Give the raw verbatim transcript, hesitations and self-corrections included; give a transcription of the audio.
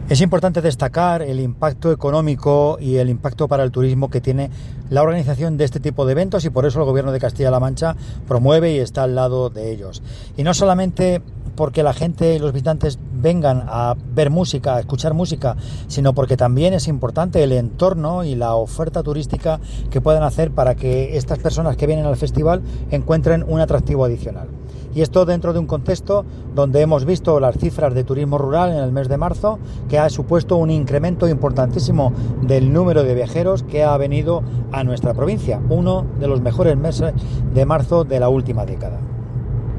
Es importante destacar el impacto económico y el impacto para el turismo que tiene la organización de este tipo de eventos, y por eso el Gobierno de Castilla-La Mancha promueve y está al lado de ellos. Y no solamente porque la gente, los visitantes vengan a ver música, a escuchar música, sino porque también es importante el entorno y la oferta turística que puedan hacer para que estas personas que vienen al festival encuentren un atractivo adicional. Y esto dentro de un contexto donde hemos visto las cifras de turismo rural en el mes de marzo, que ha supuesto un incremento importantísimo del número de viajeros que ha venido a nuestra provincia, uno de los mejores meses de marzo de la última década.